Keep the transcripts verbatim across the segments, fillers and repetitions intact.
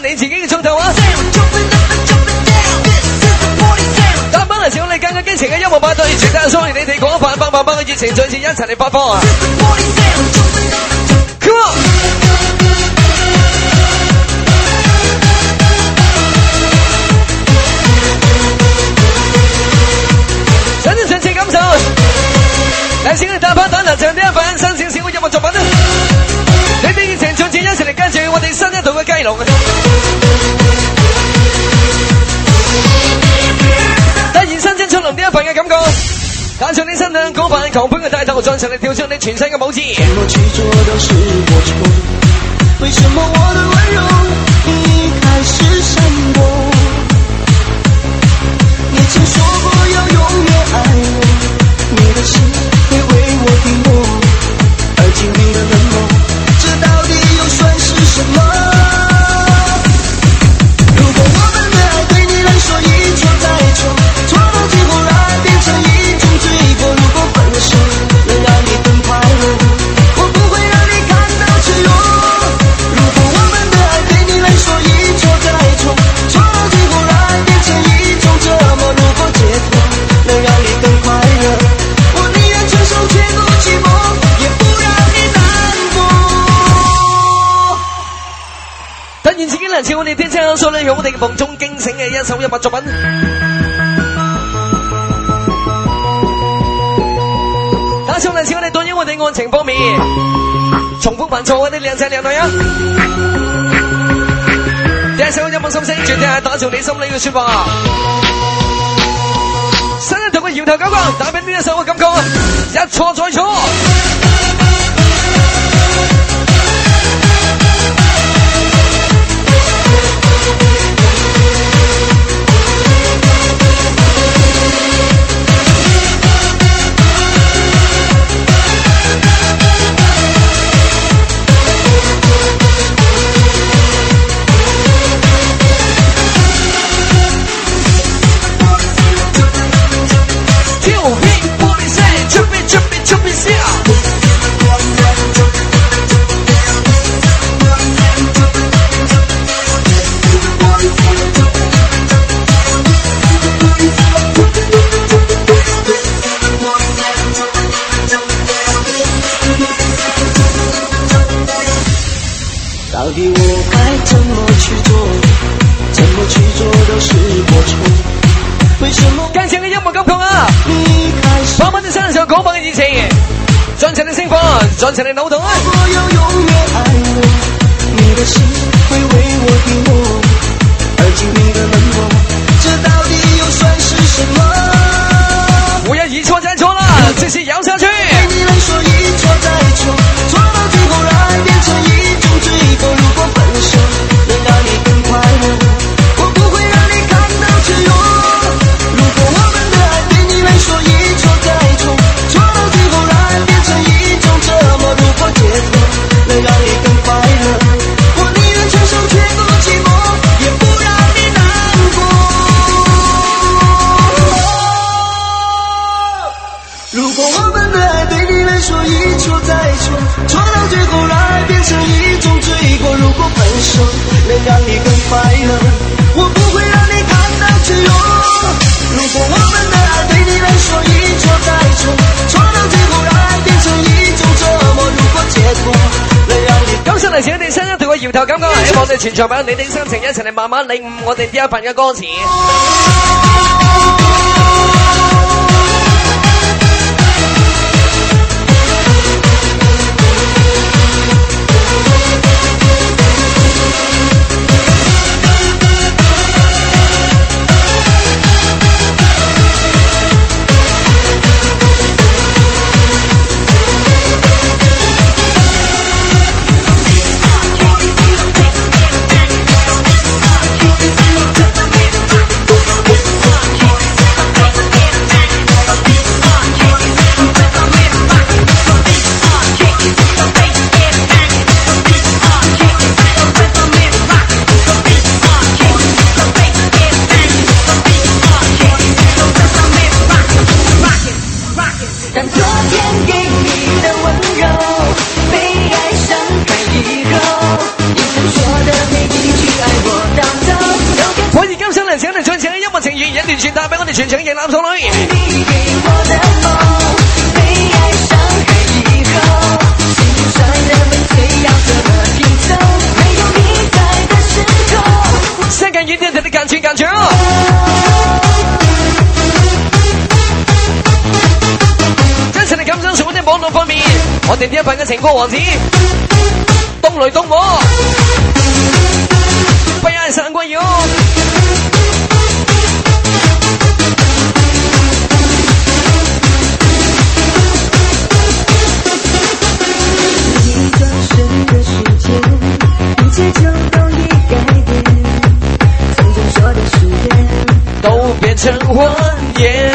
你自己嘅鐘頭啊！打返嚟時，我哋更加激情嘅音樂派對，絕對所以你哋廣泛百萬百嘅熱情，再次一齊嚟發放啊 ！Come on！ 想啲上次感受，嚟請你大把等能唱呢一份新鮮小嘅音樂作品啊！你哋熱情再次一齊嚟跟住我哋新一度嘅雞籠。 呢一份嘅感覺，帶上你身量嗰份狂奔嘅態度，再上嚟跳出你全身嘅舞姿。怎麼去做都是我錯，為什麼我的溫柔一開始閃躲？你曾說過要永遠愛我，你的心會為我停泊，而經歷了冷漠，這到底又算是什麼？如果我們的愛對你來說一錯再錯，錯到最後來變成一種罪過，如果分手能讓你更快樂，我不會讓你感到脆弱。如果我們的愛對你來說一錯再錯，錯到最後來變成一種折磨，如果解脫能讓你更快樂，我寧願承受全部寂寞，也不讓你難過。但願自己能似我哋天生所領，用我哋嘅夢中驚醒嘅一首音樂作品。 打上嚟，似我哋對於我哋案情方面，重複犯錯嗰啲靚仔靚女啊！第一首音樂心聲，絕對係打中你心裏嘅說話。新一度嘅搖頭九光，打俾呢一首嘅感覺，一錯再錯。 到底我該怎麼去做？怎麼去做都是我錯。為什麼？更強嘅音樂感覺啊！把我哋身上廣泛嘅熱情，盡情地釋放，盡情地腦洞啊！我要永遠愛我，你的心會為我停泊，而經歷了冷漠，這到底又算是什麼？不要一錯再錯啦，繼續搖下去。對你來說一錯再錯，錯到最後來變成一種罪過。如果分手能讓你更快樂，我不會讓你感到脆弱。如果我們的愛對你來說一錯再錯，錯到最後來變成一種折磨。如果解脫能讓你更快樂，我寧願承受全部寂寞，也不讓你難過。如果我們的愛對你來說一錯再錯，錯到最後來變成一種罪過。如果分手能讓你更快樂，我不會讓你感到脆弱。如果我們的愛對你來說一錯再錯，錯到最後來變成一種折磨。如果解脫能讓你咁上嚟，請你哋新一度嘅搖頭感覺，希望我哋全場朋友你哋心情一齊嚟慢慢領悟我哋呢一份嘅歌詞。 情意，一段傳達俾我哋全場嘅男送女。你給我的夢，被愛傷害以後，心摔得粉碎，要怎麼拼湊？沒有你在的時候， 香港一定的感情感情。真實嘅感想，從我哋網絡方面，我哋呢一份嘅情歌王子，動雷動我，被愛傷過以後。 都變成謊言，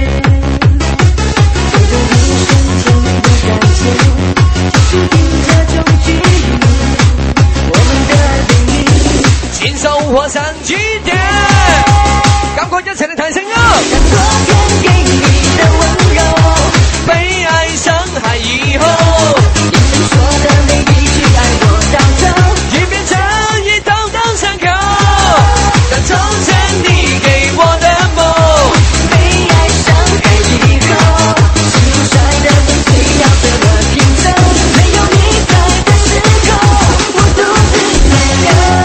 這個一瞬間的改變，注定這種距離，我們的愛被你親手畫上句點，感覺一齊嚟提升啊！ 像昨天給你的溫柔， 被愛傷害以後， 眼神說的每一句愛我到頭， 已變成一道道傷口。但從前你給我的夢， 被愛傷害以後，心摔得粉碎，要怎麼拼湊？沒有你在的時候，我獨自淚流。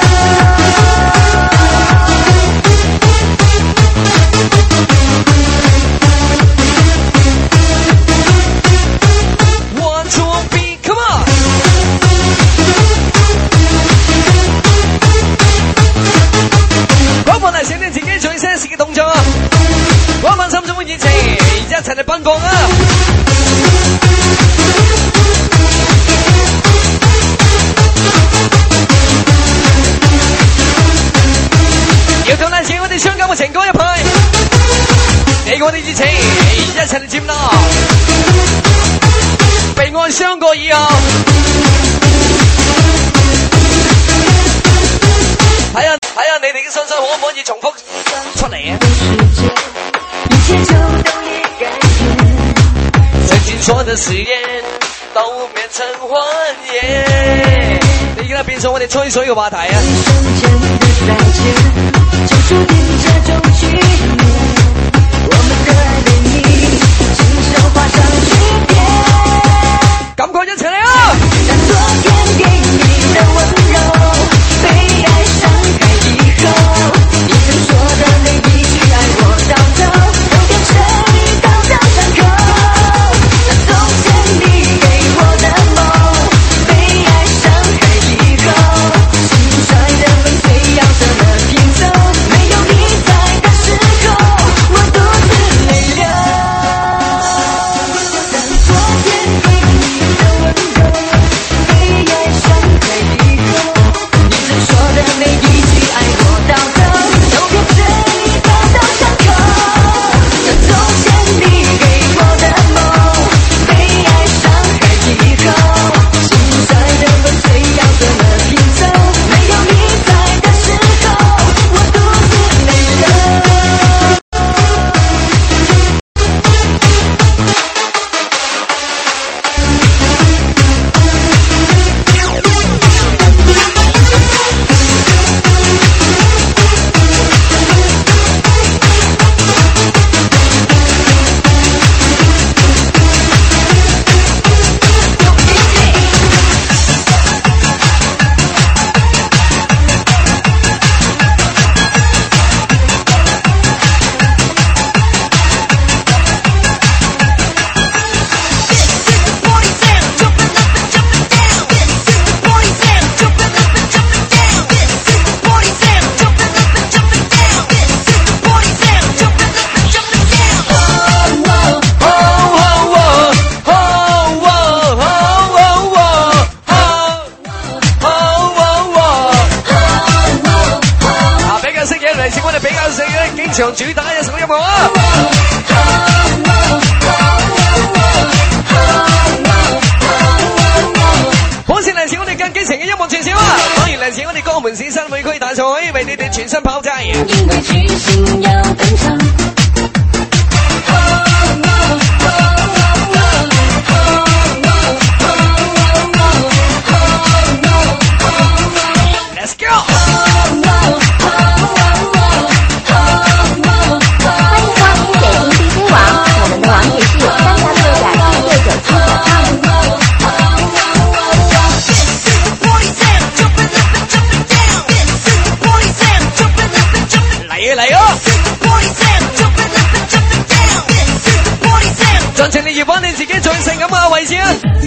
One two three come on！ 廣播大小你自己做一些事嘅動作，廣播心中嘅熱情，一齊嚟奔放啊！要到大小我哋傷感嘅情歌一派，俾我哋熱情，一齊嚟接納，被愛傷過以後。睇下睇下你哋嘅信息可唔可以重複出嚟啊？曾經說的誓言都變成謊言。你而家變成我哋吹水嘅話題啊！感覺一齊嚟啊！場主打一首音樂啊！好似嚟自我哋更激情嘅音樂傳銷啊！當然嚟自我哋江門市新會區大賽，為你哋全新炮製。因為主線要登場。Let's go！ 起来啊！盡情地搖擺你自己最性感嘅位置啊！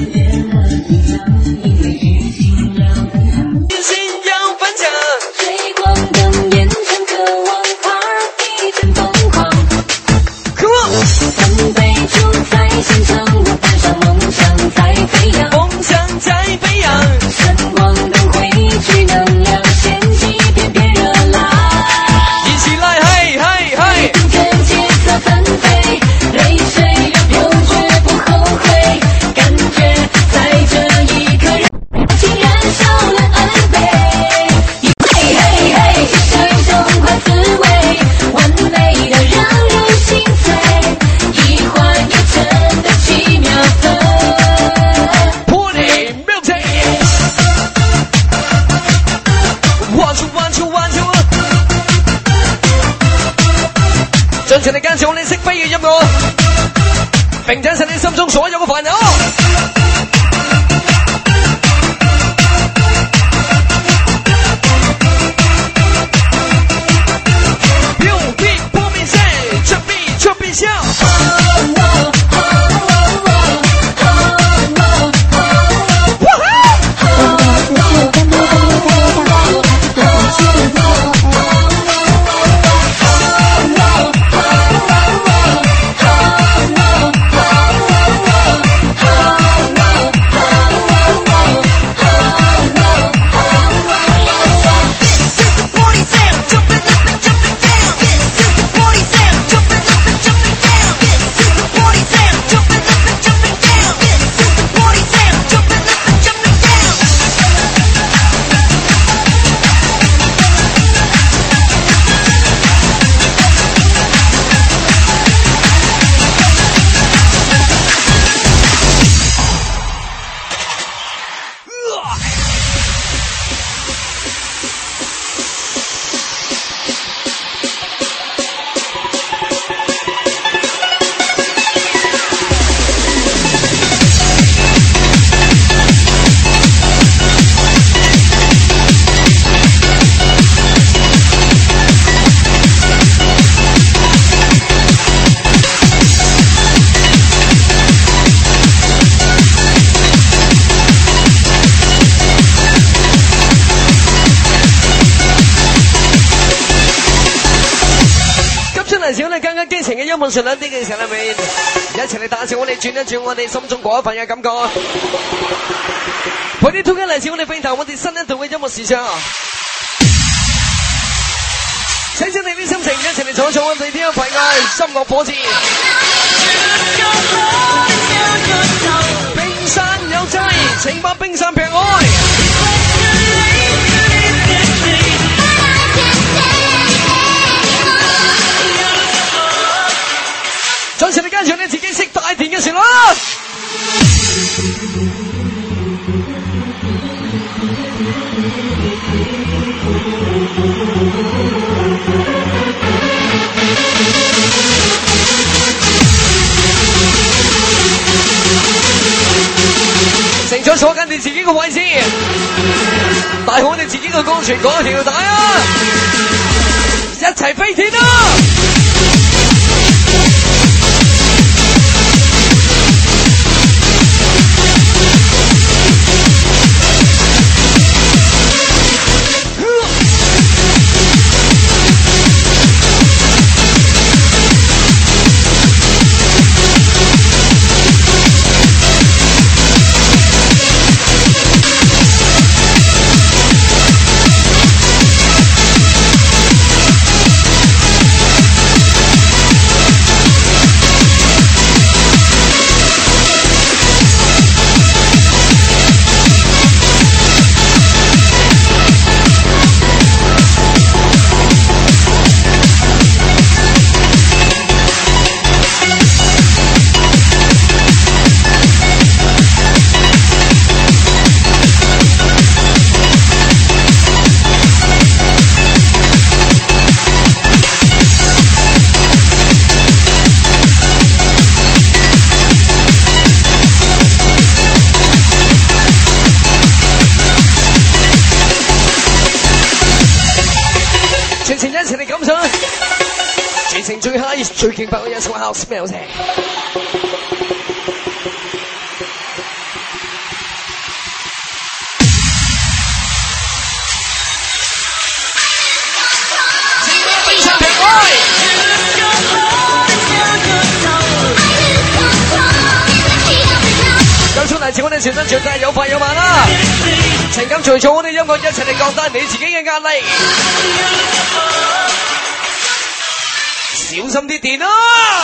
並且使你心中所有嘅煩惱。用力破面聲，出必出必笑。音樂上兩啲嘅時候，咪一齊嚟打笑我哋轉一轉我哋心中嗰一份嘅感覺。陪啲通街嚟自我哋飛頭，我哋新一度嘅音樂時尚。請請你啲心情一齊嚟坐坐我哋呢一份嘅音樂火箭。冰山有劑，請把冰山劈開。再次你跟住你自己識大田嘅旋律。成咗鎖緊你自己嘅位置，帶好你自己嘅光傳嗰條帶啊！一齊飛天啊！全程一齊嚟感受。 最 high 最勁爆嘅一首 house music。咁出嚟似我哋全身全世有快有慢啦，情感隨從我哋音樂一齊嚟降低你自己嘅壓力，小心啲電啊！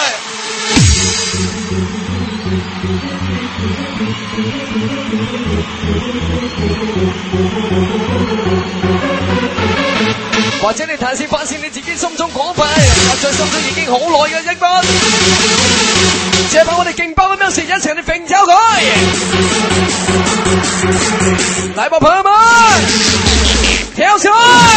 或者你暫時發現你自己心中廣泛，壓在心中已經好耐嘅一筆，借把我哋勁爆咁樣時一齊嚟揈走佢！嚟吧，朋友們，跳起來！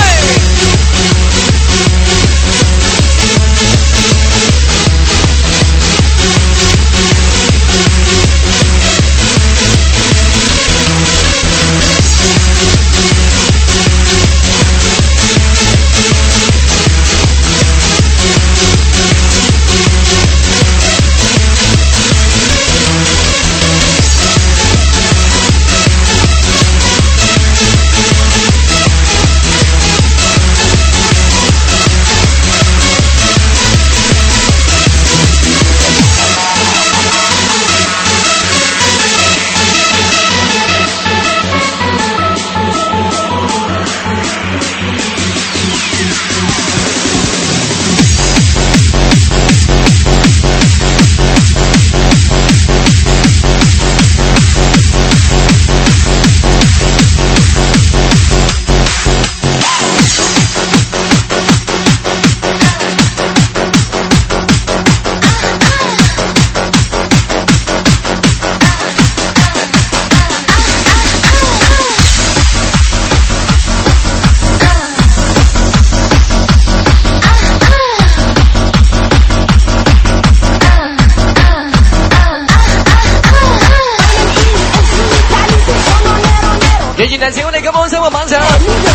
但是我哋咁開心嘅晚上，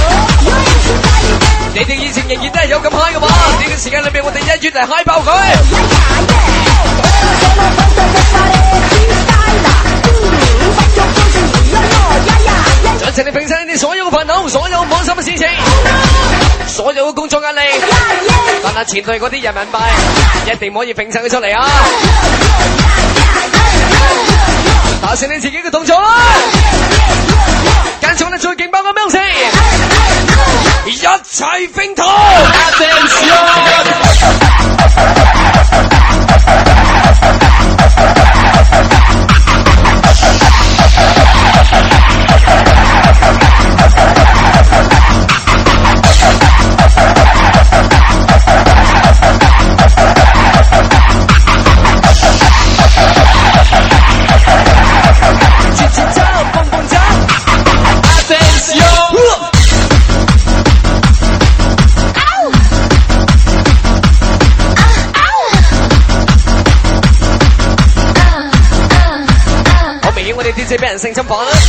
你哋以前仍然都係有咁嗨嘅話，呢個時間裏面我哋一於嚟嗨爆佢！盡情地平息你所有嘅煩惱，所有唔開心嘅事情，所有嘅工作壓力，但係前對嗰啲人民幣，一定唔可以平息佢出嚟啊！達成你自己嘅動作啦！跟住我哋最勁爆嘅喵聲，一齊揈頭 D J 俾人性侵犯啦！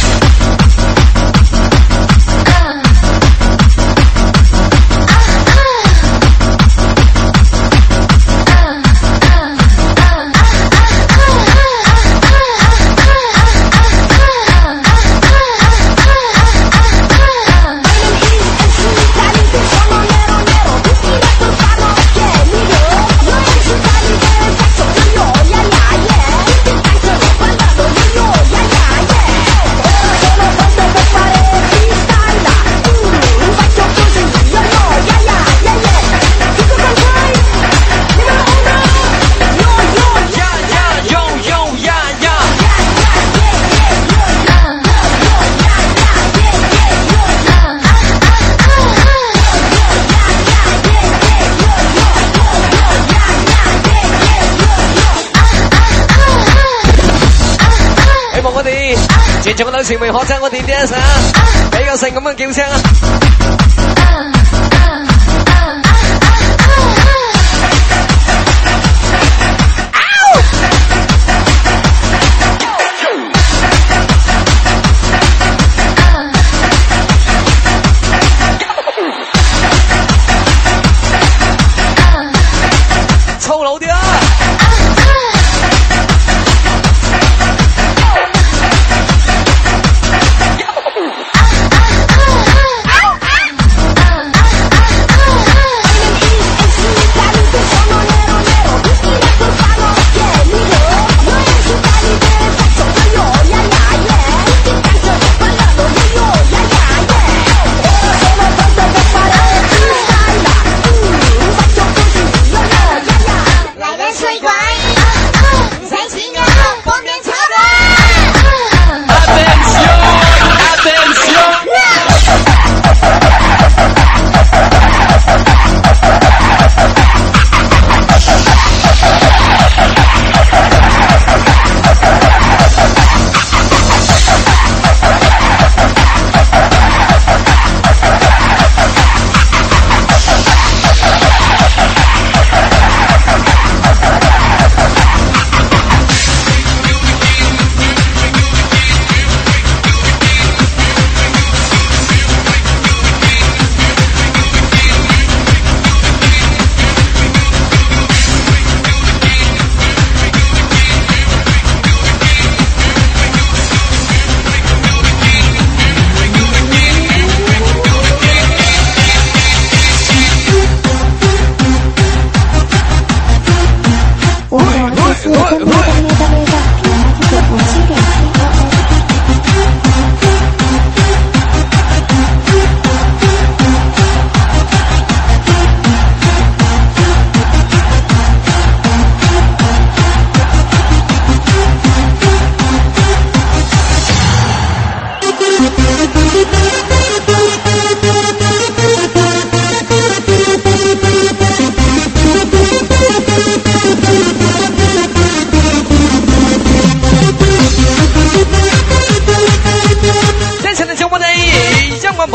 全場嘅女士們學習我哋 dance 啊，比較性咁嘅叫聲啊！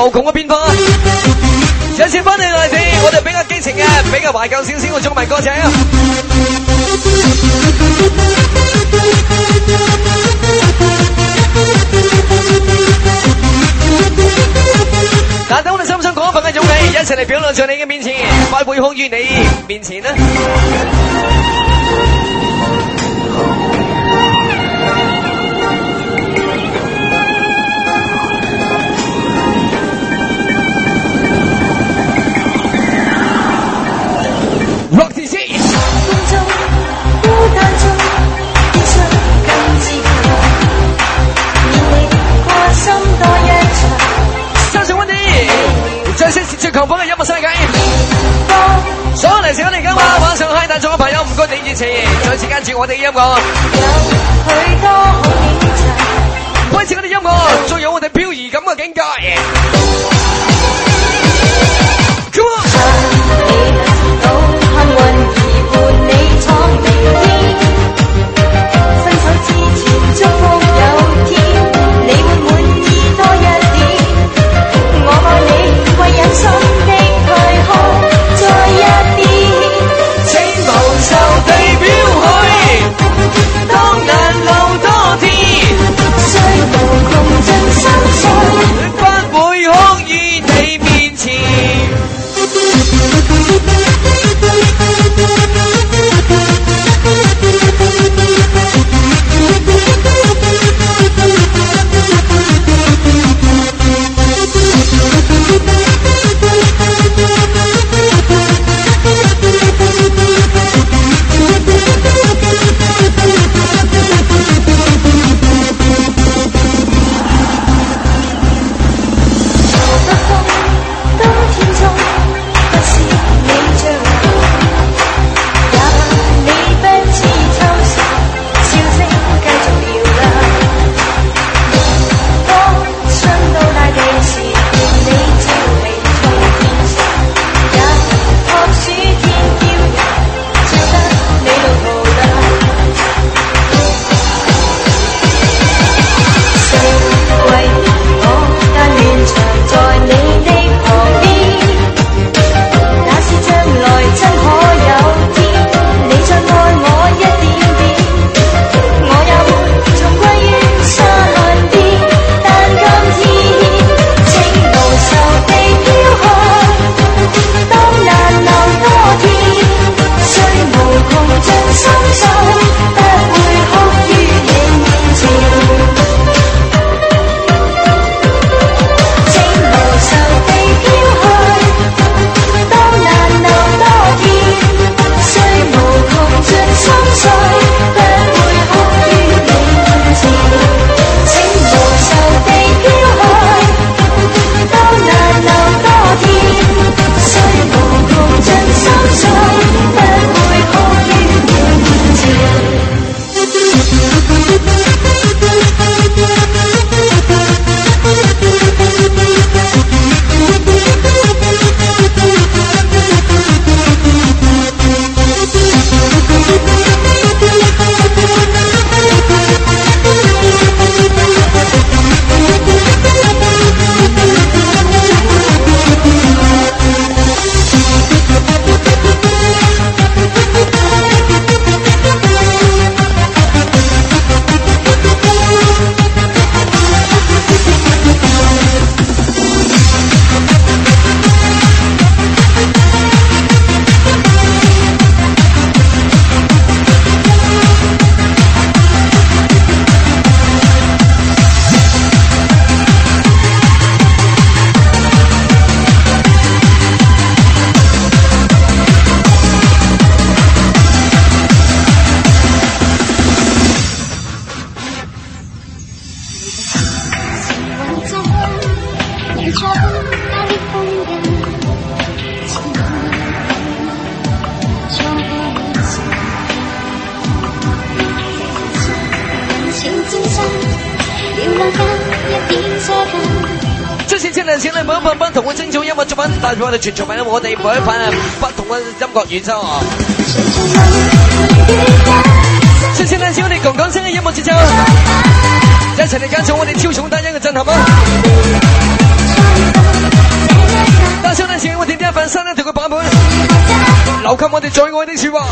無窮嘅變化。有次翻嚟嚟自我哋比較激情嘅、比較懷舊少少嘅中文歌者。但等我哋深深講一份嘅勇氣，一齊嚟表露在你嘅面前，快會控於你面前啦！Rock D C。相信溫迪，最識最強風嘅音樂世界。所有嚟自我哋今晚晚上嗨大眾嘅朋友，唔該你熱情，再次跟住我哋嘅音樂。開始我哋音樂，仲有我哋飄移感嘅境界。Come on！這次千零千零每一份不同嘅精彩音樂作品，帶俾我哋全場朋友，我哋每一份不同嘅音樂演奏啊！這次呢，我哋講講聲嘅音樂節奏，一齊嚟感受我哋超重單一嘅震撼啊！ 份新一條嘅版本，留給我哋最愛的説話。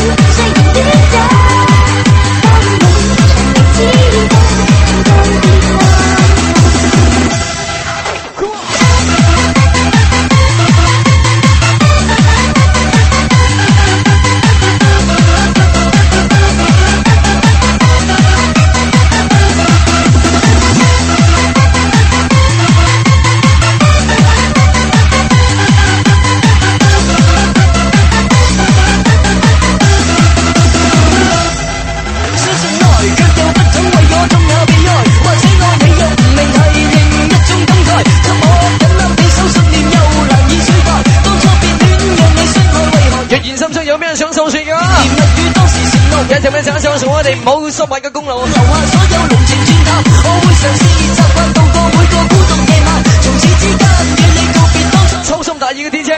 有咩人想訴說嘅？一直咩想訴說我哋冇失敗嘅功勞。留下所有龍前轉頭，我會嘗試習慣度過每個孤獨夜晚。從此之間與你告別當初粗心大意嘅天車。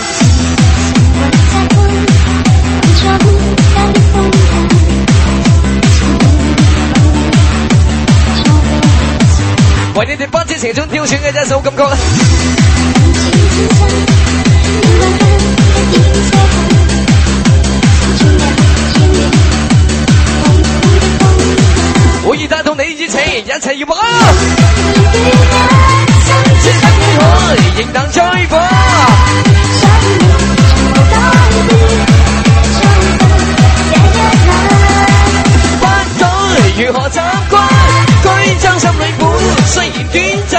為你哋不知情中挑選嘅一首金曲。我已帶同你熱情一齊搖擺，只等你可迎難追火。不懂如何習慣，居將心裏苦，雖然短暫。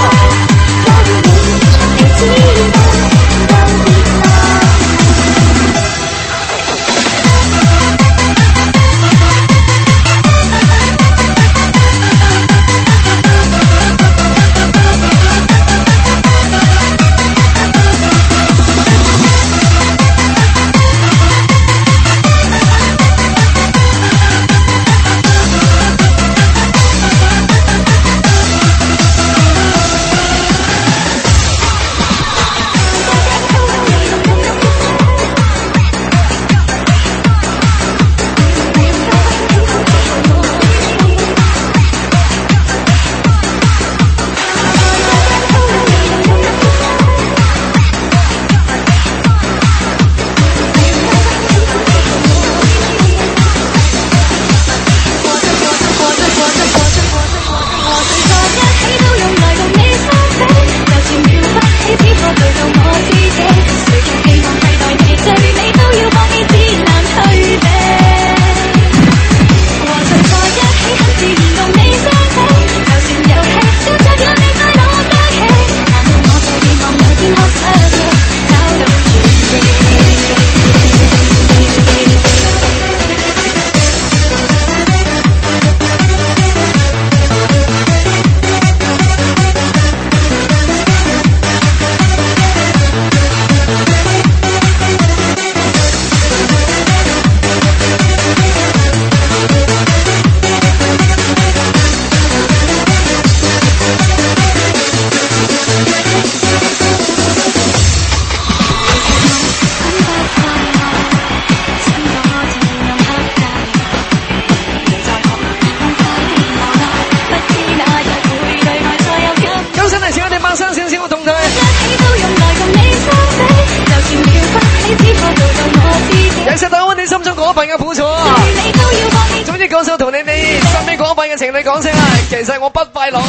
情侶講聲啊，其實我不快樂。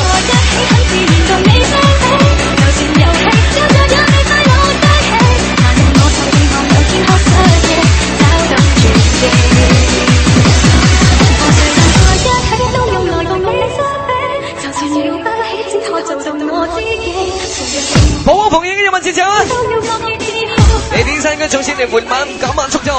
冇我朋友嘅英文節奏啊！你天生嘅祖先嚟緩慢減慢速度。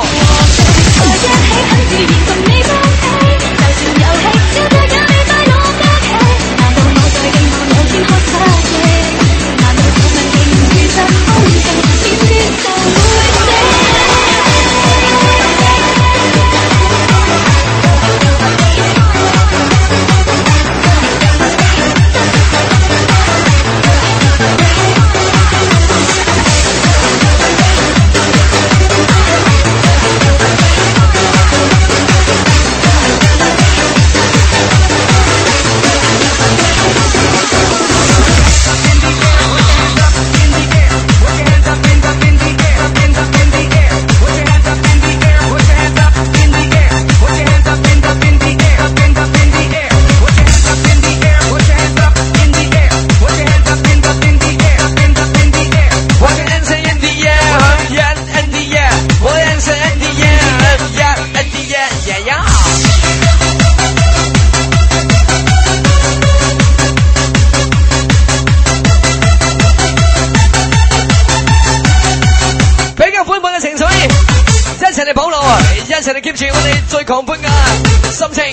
比較歡樂嘅情緒，一齊嚟保留，一齊嚟 keep 住我哋最狂歡嘅心情。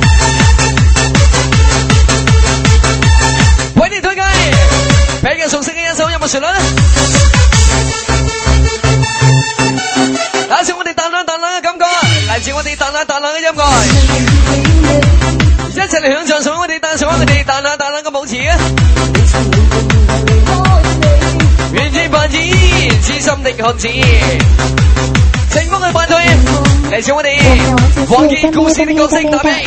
為你推介比較熟悉嘅一首音樂旋律，打上我哋彈兩彈兩嘅感覺，嚟自我哋彈兩彈兩嘅音樂，一齊嚟享受上我哋彈上我哋彈兩彈兩嘅舞詞啊！願意扮演痴心的漢子，成功嘅派對，嚟自我哋黃健故事的角色搭配。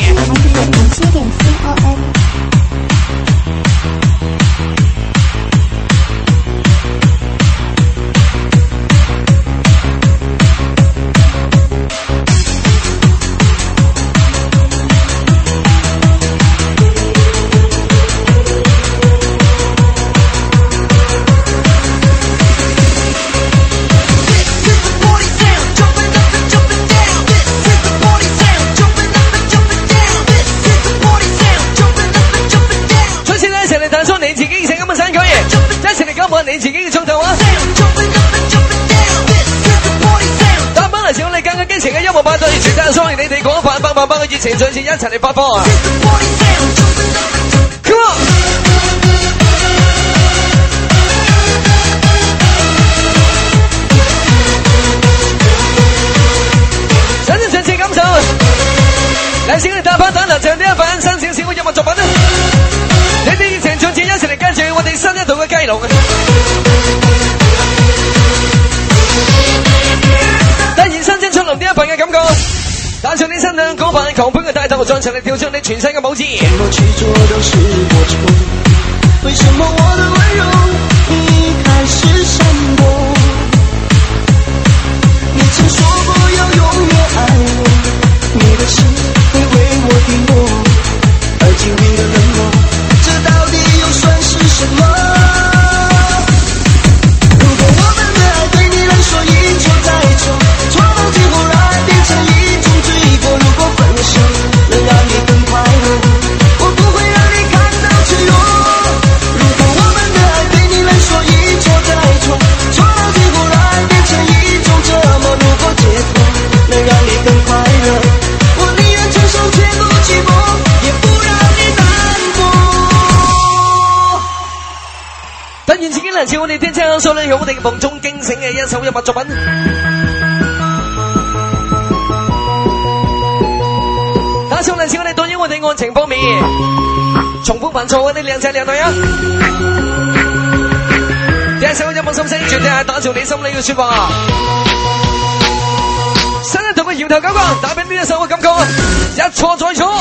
你自己嘅創作啊！打翻嚟時我哋更加激情嘅音樂派對，全體所有你哋嗰份百萬百嘅熱情，再次一齊嚟發放。Come on！ 想唔想次感受？嚟先我哋打翻等頭唱呢一份新少少嘅音樂作品啊！你哋熱情再次一齊嚟跟住我哋新一套嘅雞籠。呢一份嘅感覺，帶上你身上嗰份狂歡嘅帶頭，再齊嚟跳出你全身嘅舞姿。 怎麼去做都是我錯，為什麼我的溫柔你開始閃躲？你曾說過要永遠愛我，你的心會為我停泊，而經歷了冷漠，這到底又算是什麼？如果我們的愛對你來說一錯再錯，錯到最後愛變成一種罪過，如果分手能讓你更快樂，我不會讓你感到脆弱。如果我們的愛對你來說一錯再錯，錯到最後愛變成一種折磨，如果解脫能讓你更快樂，我寧願承受全部寂寞，也不讓你難過。 但願自己嚟自我哋天車所領，我哋夢中驚醒嘅一首音樂作品。打上嚟自我哋對於我哋愛情方面，重複犯錯嗰啲靚仔靚女啊！第一首音樂心聲，絕對係打造你心裏嘅說話。新一同嘅搖頭感覺，打俾呢一首嘅感覺，一錯再錯。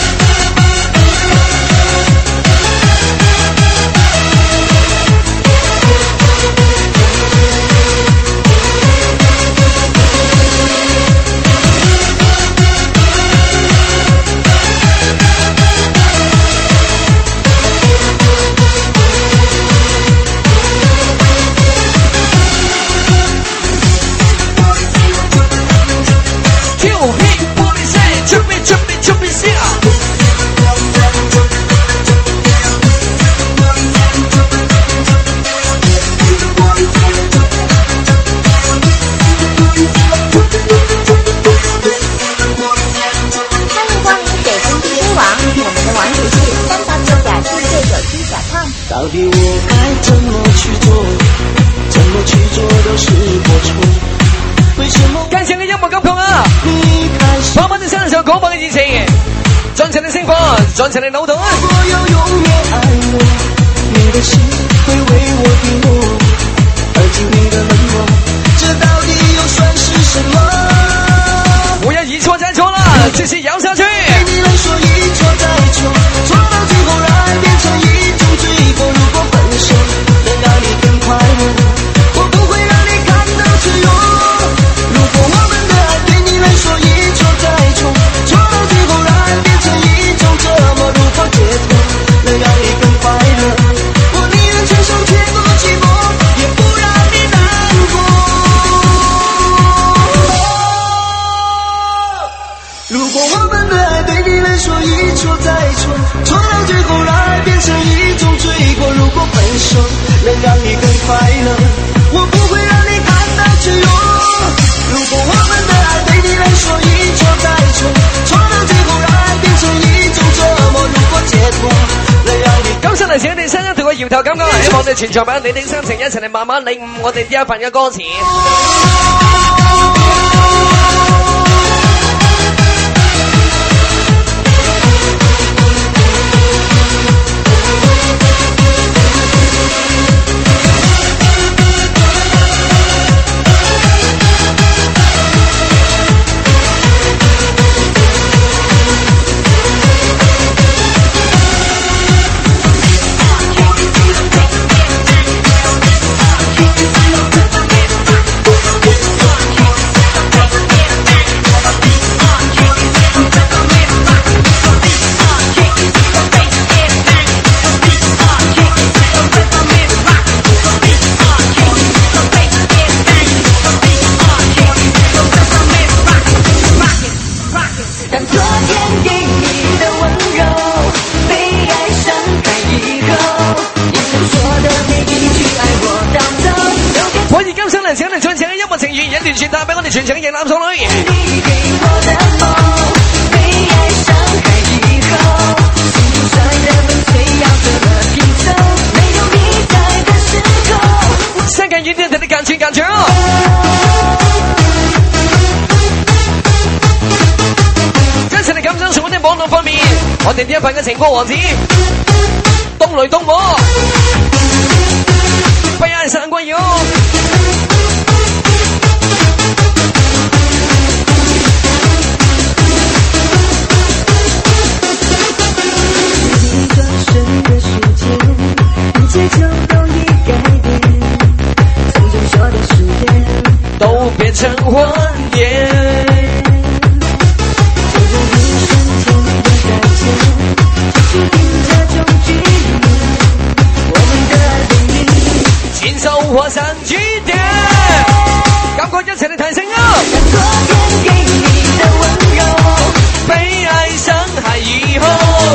到底我該怎麼去做？怎麼去做都是我錯。為什麼？ 跟上嘅音樂金曲啊！放返你身上廣泛嘅熱情，盡情你聲放，盡情你腦洞啊！ 如果要永遠愛我，你的心會為我停泊，而經歷的冷漠，這到底又算是什麼？ 不要一錯再錯啦，繼續搖下去。 對你來說一錯再錯，錯到最後愛變成一種罪過。如果分手能讓你更快樂，我不會讓你感到脆弱。如果我們的愛對你來說一錯再錯，錯到最後愛變成一種折磨。如果解脫能讓你更快樂，我寧願承受全部寂寞，也不讓你難過。如果我們的愛對你來說一錯再錯，錯到最後愛變成一種罪過。如果分手能讓你更快樂，我不會讓你感到脆弱。 搖頭感覺，希望我哋全場版你哋心情一齊嚟慢慢領悟我哋呢一份嘅歌詞。傳達俾我哋全場嘅型男數女。三個月的感情感情，真實的感想，從我哋網絡方面，我哋呢一份嘅情歌王子，東雷東火，不愛三關油。都变成谎言。亲手画上句点，感觉一齊嚟提升啊！昨天給你的溫柔，被愛傷害以後。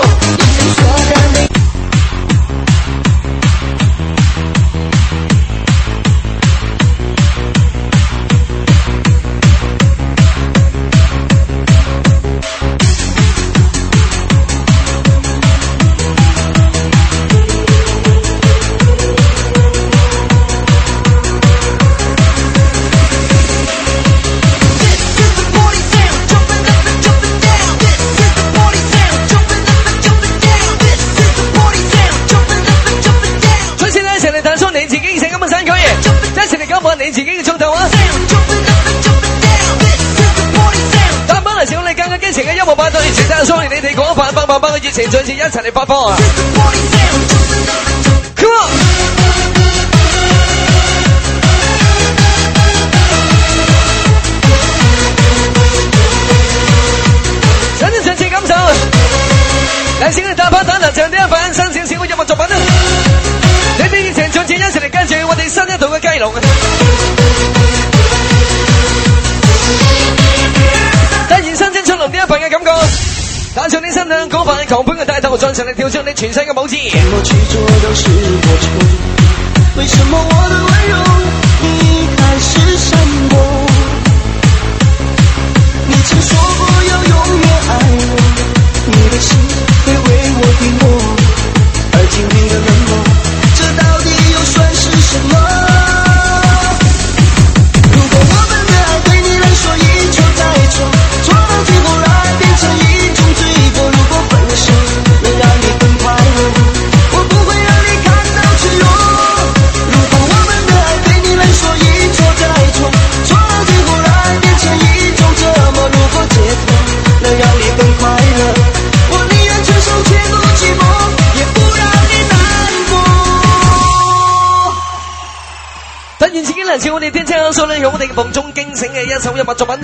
你自己嘅衝動啊！打返嚟，小你更加激情嘅音樂派對，全體所有你哋嗰一班班班班嘅熱情，再次一齊嚟發放啊 ！Come on！ 想啲上次感受，嚟先嚟打返打嚟唱呢一份新鮮小嘅音樂作品啊！你哋熱情再次一齊嚟跟住我哋新一套嘅雞龍啊！呢一份嘅感覺，帶上你身上嗰份狂歡嘅態度，再上嚟跳出你全身嘅舞姿。 怎麼去做都是過錯，為什麼我的溫柔你還是閃躲？你曾說過要永遠愛我，你的心會為我停泊，而今天的冷漠，這到底又算是什麼？如果我們的愛對你來說一錯再錯，錯到最後愛變成一種罪過，如果分手能讓你更快樂，我不會讓你看到脆弱。如果我們的愛對你來說一錯再錯，錯到最後愛變成一種折磨，如果解脫能讓你更快樂，我寧願承受全部寂寞，也不讓你難過。 但願自己能似我哋天車所領，用我哋嘅夢中驚醒嘅一首音樂作品。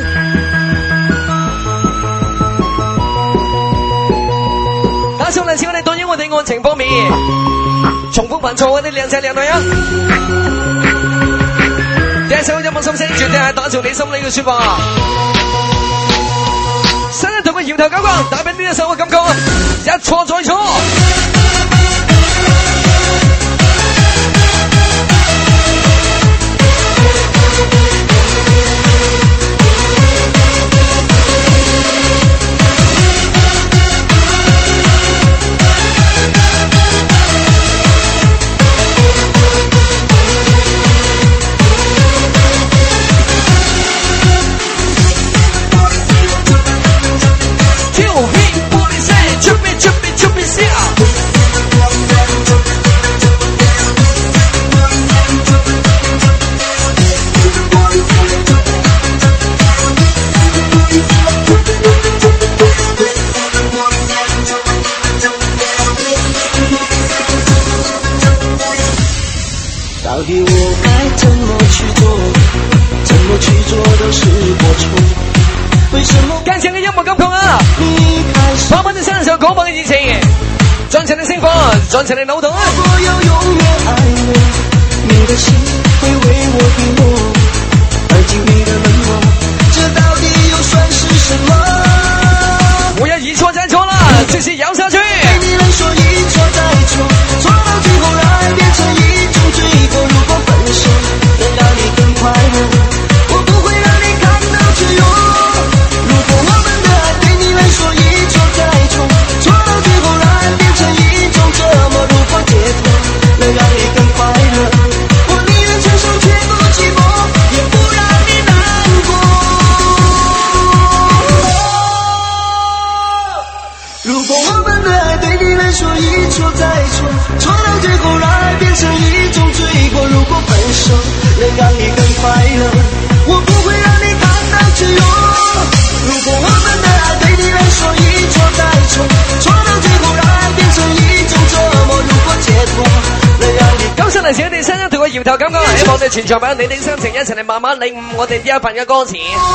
打上嚟似我哋對於我哋愛情方面，重複犯錯嗰啲靚仔靚女啊！第一首音樂心聲，絕對係打中你心裏嘅說話。新一套嘅搖頭感覺，打俾呢一首嘅感覺，一錯再錯。 去做都是播种。为什么？ 感谢你音樂感覺啊！把我哋身上廣播嘅熱情，裝起你聲波，裝起你腦袋。 我要永遠愛我，你的心會為我停泊，而經歷的冷漠，這到底又算是什麼？ 不要一錯再錯了，繼續搖下去。 對你來說一錯再錯，錯到最後愛變成一種罪過。如果分手能讓你更快樂，我不會讓你看到只有。如果我們的愛對你來說一錯再錯，錯到最後愛變成一種折磨。如果解脫能讓你更快樂，我寧願承受卻不寂寞，也不讓你難過。如果我們的愛對你來說一錯再錯，錯到最後愛變成一種罪過。如果分手能讓你更快樂，我不會讓你看到只有。如果我們的愛對你來說一錯再錯，錯到最後愛變成一種折磨。如果解脫能讓你。 咁上嚟時，我哋新一條嘅搖頭感覺，希望我哋全場版你哋心情一齊嚟慢慢領悟我哋呢一份嘅歌詞。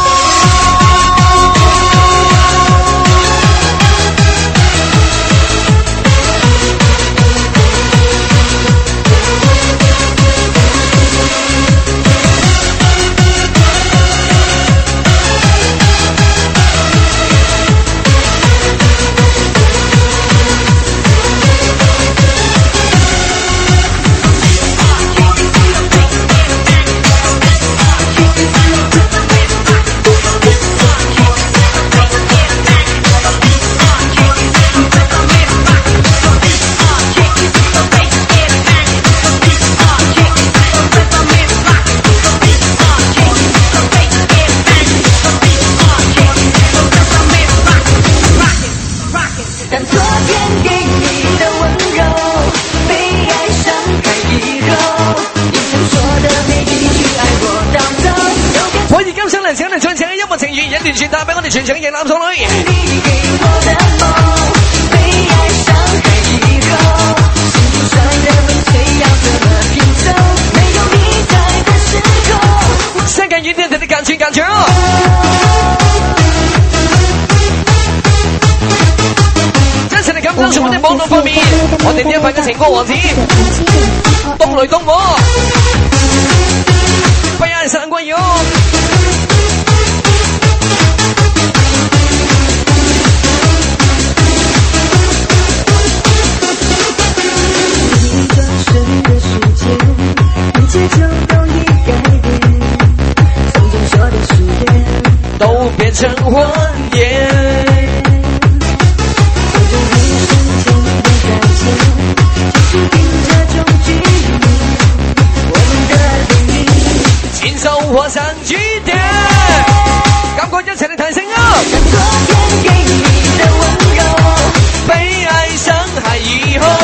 傳達俾我哋全場嘅男同女。三個月天的感情感情。真實嘅感受，從我哋網絡方面，我哋呢一份嘅情歌王子，動雷動我，被愛上過油。都變成謊言。親手畫上句點，感覺一齊嚟提升啊！被愛傷害以後，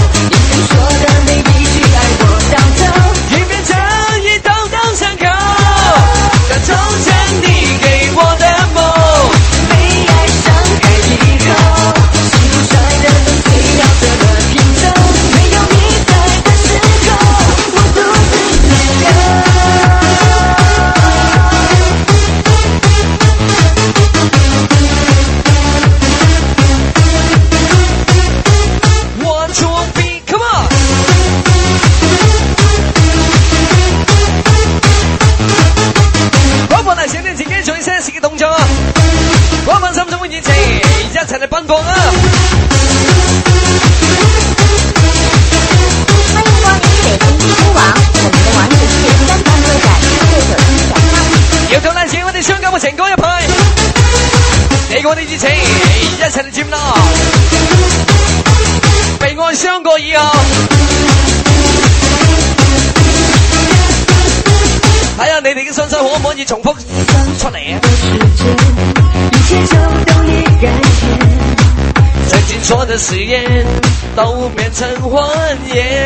已變成一道道傷口，但終成你給我的夢。被愛傷害以後，心不衰的能最要的平等，沒有你在的時候，我獨自在流。One two three come on。廣播大小你自己做些事嘅動作，廣播心中嘅熱情，一齊嚟奔放啊！ 歡迎光臨北京一呼網，我們的網址是三 w 點六九一點 com。 搖頭大小我哋雙交嘅情歌一派，你我哋熱情，一齊嚟接納，被愛傷過以後。睇下你哋嘅信息可唔可以重複出嚟啊？最近做的實驗都變成謊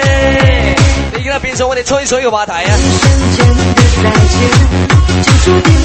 言，你而家變成我哋吹水嘅話題啊！